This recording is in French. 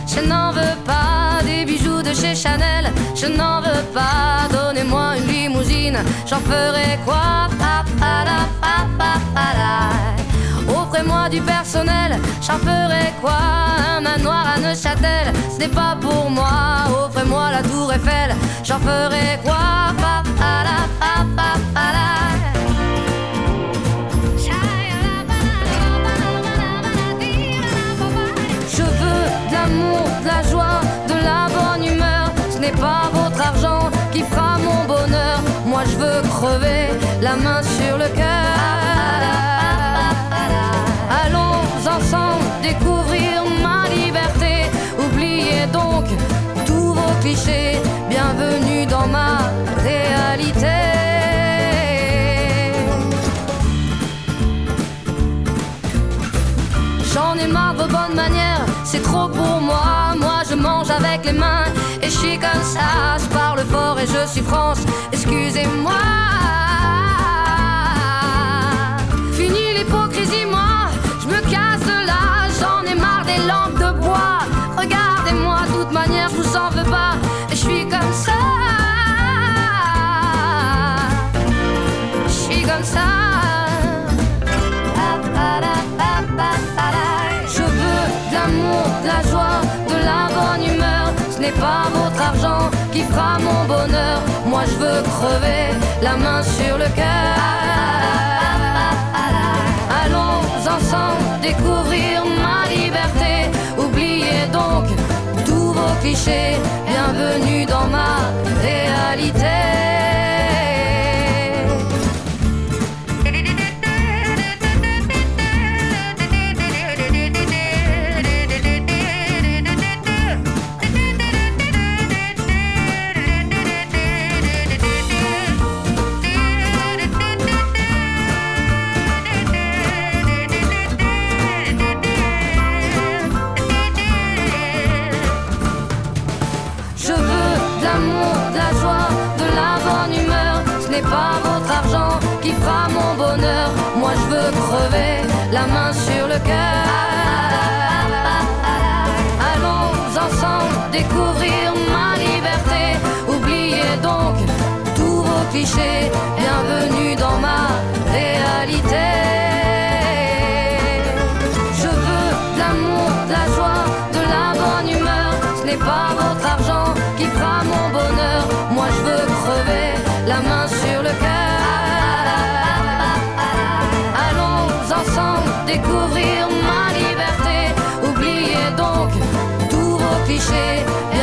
Je n'en veux pas des bijoux de chez Chanel. Je n'en veux pas, donnez-moi une limousine. J'en ferai quoi? Offrez-moi du personnel. J'en ferai quoi? Un manoir à Neuchâtel, ce n'est pas pour moi. Offrez-moi la tour Eiffel. J'en ferai quoi? Je veux de l'amour, de la joie, de la bonne humeur. Ce n'est pas votre argent qui fera mon bonheur. Moi je veux crever, la main sur le cœur. Allons ensemble découvrir ma liberté. Oubliez donc tous vos clichés. Bienvenue dans ma réalité. J'en ai marre de vos bonnes manières, c'est trop pour moi. Moi je mange avec les mains et je suis comme ça. Je parle fort et je suis France, excusez-moi. Fini l'hypocrisie, moi je me casse de là. J'en ai marre des lampes de bois. Regardez-moi, de toute manière je vous en veux pas. Et je suis comme ça. Je suis comme ça. Je veux de l'amour, de la joie, de la bonne humeur. Ce n'est pas votre argent qui fera mon bonheur. Moi je veux crever, la main sur le cœur. Allons ensemble découvrir ma liberté. Oubliez donc tous vos clichés. Bienvenue dans ma réalité. Pas votre argent qui fera mon bonheur. Moi je veux crever, la main sur le cœur. Allons ensemble découvrir ma liberté. Oubliez donc tous vos clichés. Bienvenue dans ma réalité. Je veux de l'amour, de la joie, de la bonne humeur. Ce n'est pas votre argent qui fera mon bonheur. Moi je veux crever, la main sur le cœur. Allons ensemble découvrir ma liberté. Oubliez donc tous vos clichés.